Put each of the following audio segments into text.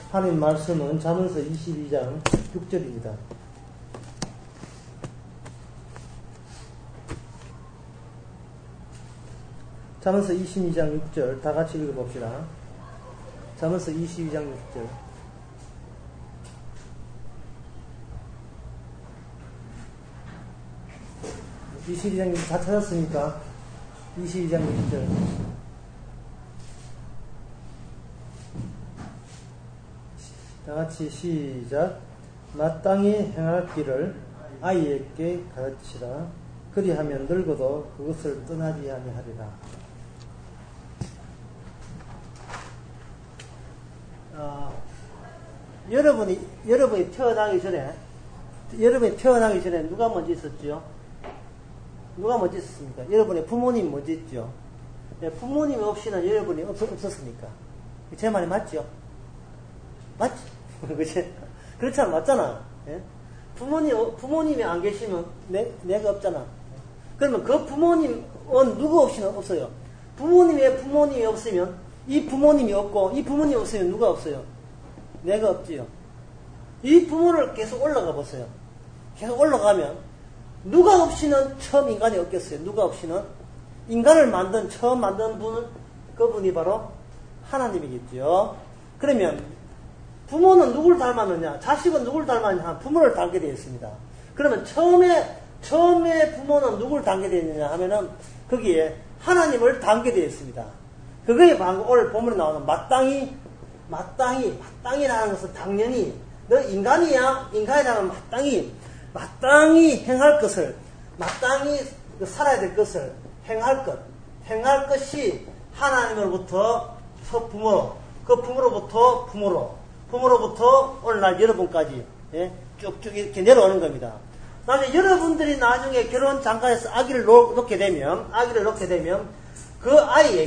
하나님 말씀은 잠언서 22장 6절입니다. 잠언서 22장 6절 다 같이 읽어봅시다. 잠언서 22장 6절. 22장 다 찾았습니까? 22장 6절. 다 같이 시작. 마땅히 행할 길을 아이에게 가르치라. 그리하면 늙어도 그것을 떠나지 아니하리라. 여러분이 태어나기 전에 누가 먼저 있었죠? 누가 먼저 있었습니까? 여러분의 부모님 먼저 있죠? 네, 부모님 없이는 여러분이 없었습니까? 제 말이 맞죠? 맞지? 그치? 그렇잖아, 맞잖아. 예? 부모님이 안 계시면 내가 없잖아. 그러면 그 부모님은 누구 없이는 없어요. 부모님이 없으면 이 부모님이 없고, 이 부모님이 없으면 누가 없어요? 내가 없지요. 이 부모를 계속 올라가 보세요. 계속 올라가면 누가 없이는 처음 인간이 없겠어요. 누가 없이는 인간을 처음 만든 분은 그분이 바로 하나님이겠죠. 그러면 부모는 누굴 닮았느냐? 자식은 누굴 닮았느냐? 부모를 닮게 되어 있습니다. 그러면 처음에 부모는 누굴 닮게 되어 있느냐 하면은 거기에 하나님을 닮게 되어 있습니다. 그거에 방금 오늘 본문에 나오는 마땅히라는 것은 당연히 너 인간이야? 인간이라면 마땅히 행할 것을, 마땅히 살아야 될 것을 행할 것이 하나님으로부터 부모로, 그 부모로부터 부모로부터 오늘날 여러분까지, 예? 쭉쭉 이렇게 내려오는 겁니다. 나중에 여러분들이 나중에 결혼 장가에서 아기를 놓게 되면 그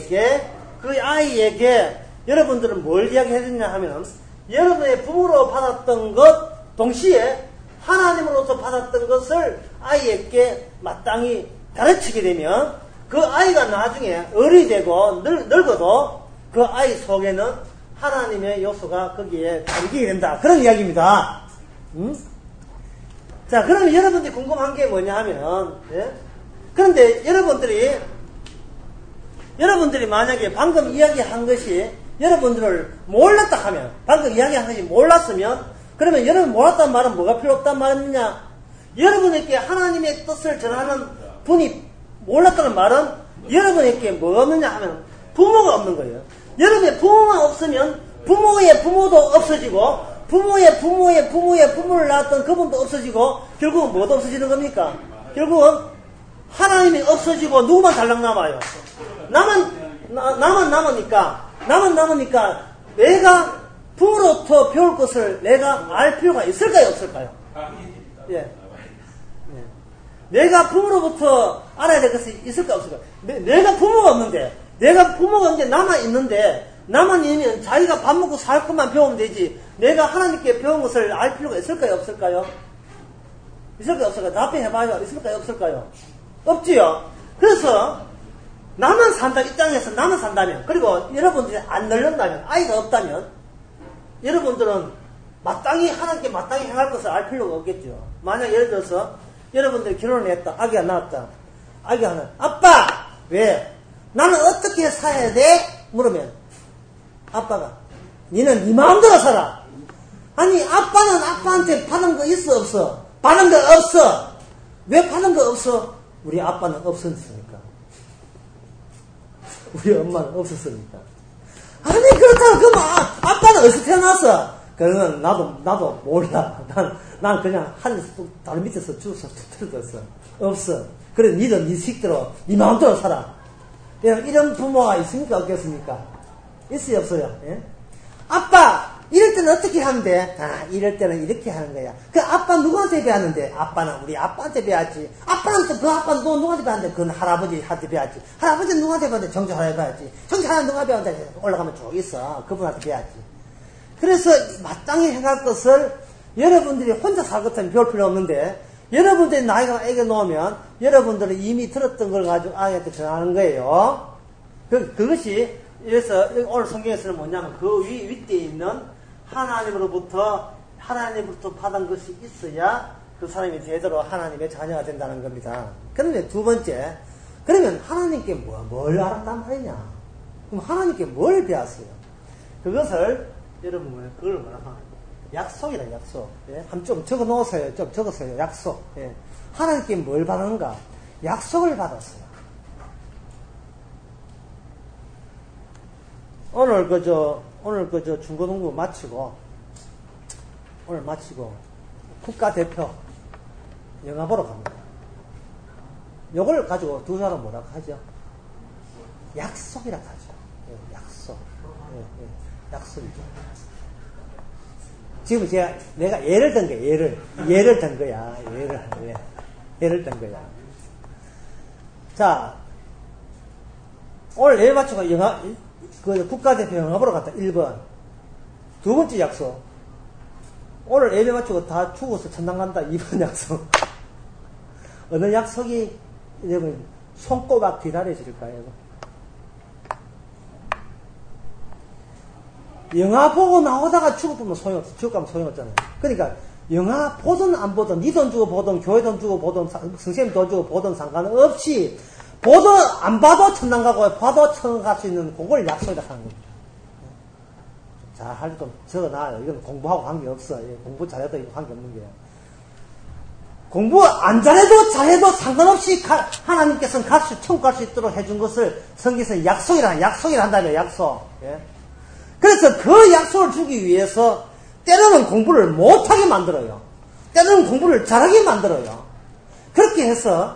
아이에게 여러분들은 뭘 이야기해야 되냐 하면 여러분의 부모로 받았던 것 동시에 하나님으로부터 받았던 것을 아이에게 마땅히 가르치게 되면 그 아이가 나중에 어른이 되고 늙어도 그 아이 속에는 하나님의 요소가 거기에 담기게 된다. 그런 이야기입니다. 자, 그러면 여러분들이 궁금한 게 뭐냐 하면, 예? 그런데 여러분들이 만약에 방금 이야기한 것이 여러분들을 몰랐다 하면, 방금 이야기한 것이 몰랐으면, 그러면 여러분 몰랐단 말은 뭐가 필요 없단 말이냐? 여러분에게 하나님의 뜻을 전하는 분이 몰랐다는 말은 여러분에게 뭐가 없느냐 하면 부모가 없는 거예요. 여러분의 부모가 없으면 부모의 부모도 없어지고 부모의 부모를 낳았던 그분도 없어지고 결국은 뭐도 없어지는 겁니까? 결국은 하나님이 없어지고 누구만 달랑 남아요. 나만 남으니까 내가 부모로부터 배울 것을 내가 알 필요가 있을까요? 없을까요? 예. 내가 부모로부터 알아야 될 것이 있을까 없을까요? 내가 부모가 없는데 나만 있으면 자기가 밥 먹고 살 것만 배우면 되지 내가 하나님께 배운 것을 알 필요가 있을까요? 없을까요? 있을까요? 없을까요? 답변해봐요. 있을까요? 없을까요? 없지요. 그래서 나만 산다면 그리고 여러분들이 안 늙는다면 아이가 없다면 여러분들은 하나님께 마땅히 행할 것을 알 필요가 없겠죠. 만약 예를 들어서 여러분들이 결혼을 했다. 아기가 나왔다. 아기가 하나 아빠! 왜? 나는 어떻게 살아야 돼? 물으면 아빠가 니는 네 마음대로 살아. 아니 아빠는 아빠한테 받은 거 있어 없어? 받은 거 없어. 왜 받은 거 없어? 우리 아빠는 없었으니까. 우리 엄마는 없었으니까. 아니 그렇다고 그럼 아빠는 어디서 태어났어? 그러면 나도 몰라. 난 그냥 하늘에서 다리 밑에서 주워서 툭 떨어졌어. 없어. 그래 니도 네 식대로 네 마음대로 살아. 이런 부모가 있습니까? 없겠습니까? 있어요 없어요? 예? 아빠 이럴 때는 어떻게 하면 돼? 이럴 때는 이렇게 하는 거야. 그 아빠 누구한테 배웠는데? 아빠는 우리 아빠한테 배웠지. 아빠는 또 그 아빠는 또 누구한테 배웠는데? 그건 할아버지한테 배웠지. 할아버지는 누구한테 배웠는데? 정조 할아버지 배웠지. 정조 할아버지 누가 배웠는데? 올라가면 쭉 있어. 그분한테 배웠지. 그래서 마땅히 행할 것을 여러분들이 혼자 살 것 같으면 배울 필요 없는데 여러분들이 나이가 애겨 놓으면 여러분들은 이미 들었던 걸 가지고 아이한테 전하는 거예요. 그것이 그래서 오늘 성경에서는 뭐냐면 그 윗대에 있는 하나님으로부터 받은 것이 있어야 그 사람이 제대로 하나님의 자녀가 된다는 겁니다. 그런데 두 번째, 그러면 하나님께 뭘 알았단 말이냐? 그럼 하나님께 뭘 배웠어요? 그것을 여러분 그걸 뭐라 하나? 약속이라 약속. 예? 좀 적어 놓으세요. 좀 적으세요. 약속. 예. 하나님께 뭘 받았는가? 약속을 받았어요. 오늘 그저 중고등부 마치고 국가대표 영화 보러 갑니다. 요걸 가지고 두 사람 뭐라고 하죠? 약속이라고 하죠. 예, 약속. 예, 약속이죠. 지금 내가 예를 든 거야, 예를 든 거야. 예를 든 거야. 자, 오늘 예를 맞추고 국가대표 영화 보러 갔다. 1번. 두 번째 약속. 오늘 예배 맞추고 다 죽어서 천당 간다. 2번 약속. 어느 약속이 여러분 손꼽아 기다려질까요? 영화 보고 나오다가 죽어보면 소용없어. 죽어가면 소용없잖아요. 그러니까 영화 보든 안 보든 네 돈 주고 보든 교회 돈 주고 보든 선생님 돈 주고 보든 상관없이 보든 안 봐도 천당 가고 봐도 천당 갈 수 있는 그걸 약속이라 하는 겁니다. 자, 할 좀 적어놔요. 이건 공부하고 관계없어. 공부 잘해도 이거 관계없는 게요. 공부 안 잘해도 상관없이 하나님께서는 천국 갈 수 있도록 해준 것을 성경에서 약속이라 한다며, 약속. 예? 그래서 그 약속을 주기 위해서 때로는 공부를 못하게 만들어요. 때로는 공부를 잘하게 만들어요. 그렇게 해서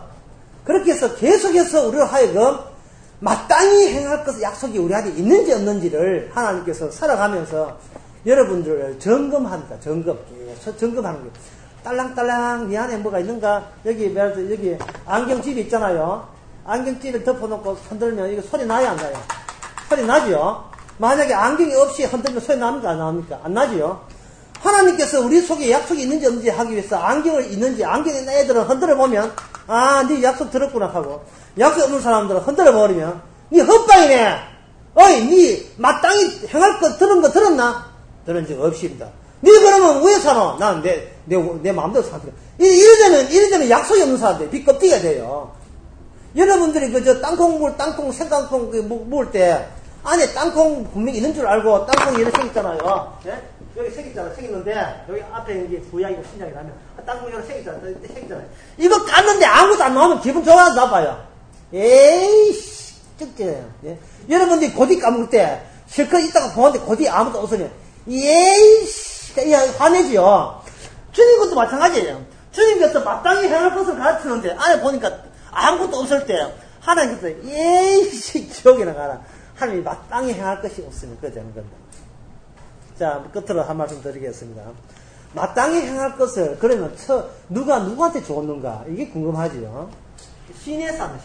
계속해서 우리를 하여금 마땅히 행할 것의 약속이 우리 안에 있는지 없는지를 하나님께서 살아가면서 여러분들을 점검합니다. 계속 점검하는 거예요. 딸랑딸랑 네 안에 뭐가 있는가? 여기 안경집이 있잖아요. 안경집을 덮어놓고 흔들면 이거 소리 나요, 안 나요? 소리 나지요? 만약에 안경이 없이 흔들면 소리 나옵니까, 안 나옵니까? 안 나지요? 하나님께서 우리 속에 약속이 있는지 없는지 하기 위해서 안경이 있는 애들은 흔들어 보면 네 약속 들었구나 하고, 약속 없는 사람들은 흔들어 버리면 네 헛방이네. 네 마땅히 행할 거 들은 거 들었나? 들은 적 없습니다. 네 그러면 왜 사노? 난 내 마음대로 사는 거야. 이래되면 약속이 없는 사람들 비껍데기가 돼요. 여러분들이 땅콩 생강콩 먹을 때 안에 땅콩 분명히 있는 줄 알고 땅콩이 이렇게 생겼잖아요. 예? 여기 생겼는데 여기 앞에 이제 부양이고 신장이 나면 땅콩이 이렇게 생겼잖아요. 이거 깠는데 아무것도 안 나오면 기분 좋아서 나빠요. 에이씨, 쩍쩍해요. 예? 여러분들이 고디 까먹을 때 실컷 있다가 보는데 고디 아무것도 없으면 에이씨, 화내지요. 주님 것도 마찬가지예요. 주님 것도 마땅히 행할 것을 가르치는데 안에 보니까 아무것도 없을 때 하나님께서 에이씨, 지옥에 나가라. 하나님이 마땅히 행할 것이 없으면 그렇게 되는 겁니다. 자, 끝으로 한 말씀 드리겠습니다. 마땅히 행할 것을 그러면 누구한테 줬는가? 이게 궁금하지요. 시내산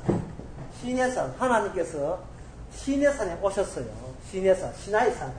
하나님께서 시내산에 오셨어요. 시나이산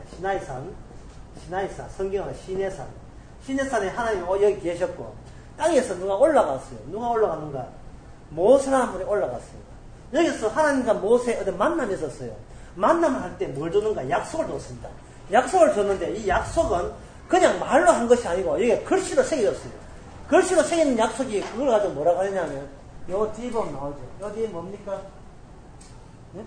성경은 시내산에 하나님이 여기 계셨고 땅에서 누가 올라갔어요. 누가 올라갔는가? 모세라는 분이 올라갔어요. 여기서 하나님과 모세 어떤 만남이 있었어요. 만남을 할 때 뭘 줬는가? 약속을 줬습니다. 약속을 줬는데 이 약속은 그냥 말로 한 것이 아니고 이게 글씨로 새겨졌어요. 글씨로 새기는 약속이 그걸 가지고 뭐라고 하냐면 요 뒤에 보면 나오죠. 요 뒤에 뭡니까? 네?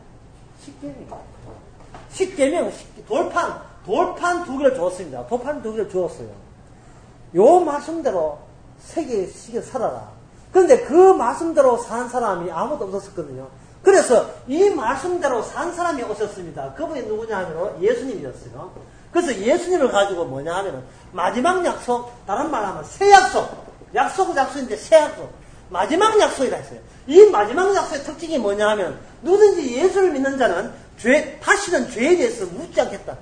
십계명. 돌판 2개를 줬습니다. 돌판 2개를 주었어요. 요 말씀대로 새겨 살아라. 그런데 그 말씀대로 산 사람이 아무도 없었거든요. 그래서 이 말씀대로 산 사람이 오셨습니다. 그분이 누구냐 하면 예수님이었어요. 그래서 예수님을 가지고 뭐냐 하면 마지막 약속, 다른 말 하면 새 약속. 약속인데 새 약속. 마지막 약속이라 했어요. 이 마지막 약속의 특징이 뭐냐 하면 누구든지 예수를 믿는 자는 다시는 죄에 대해서 묻지 않겠다.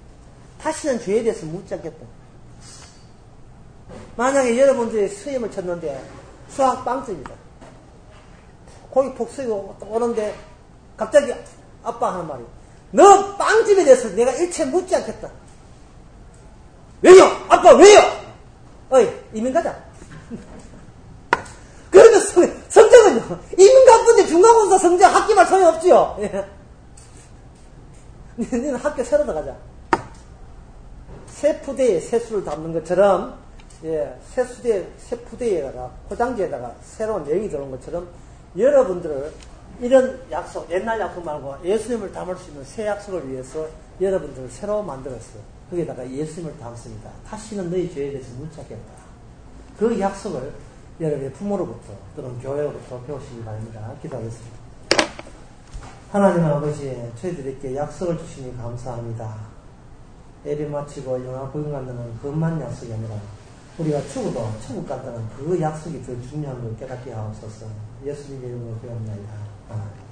만약에 여러분들이 시험을 쳤는데 수학 빵점이다. 거기 폭 쓰고 오는데 갑자기 아빠 하는 말이 너 빵집에 대해서 내가 일체 묻지 않겠다. 왜요? 아빠 왜요? 이민 가자. 그러면 성적은요? 이민 가쁜데 중간고사 성적 학기말 소용없지요. 너는 학교 새로 들어가자. 새 푸대에 새수를 담는 것처럼, 예, 새 푸대에다가, 포장지에다가 새로운 내용이 들어온 것처럼, 여러분들을 이런 약속, 옛날 약속 말고 예수님을 담을 수 있는 새 약속을 위해서 여러분들을 새로 만들었어요. 거기에다가 예수님을 담습니다. 다시는 너희 죄에 대해서 묻지 않겠다. 그 약속을 여러분의 부모로부터 또는 교회로부터 배우시기 바랍니다. 기도하겠습니다. 하나님 아버지, 저희들에게 약속을 주시니 감사합니다. 예배 마치고 영화 구경 간다는 그것만 약속이 아니라 우리가 죽어도 천국 간다는 그 약속이 더 중요한 걸 깨닫게 하옵소서. 예수님의 이름으로 기도합니다. 아멘.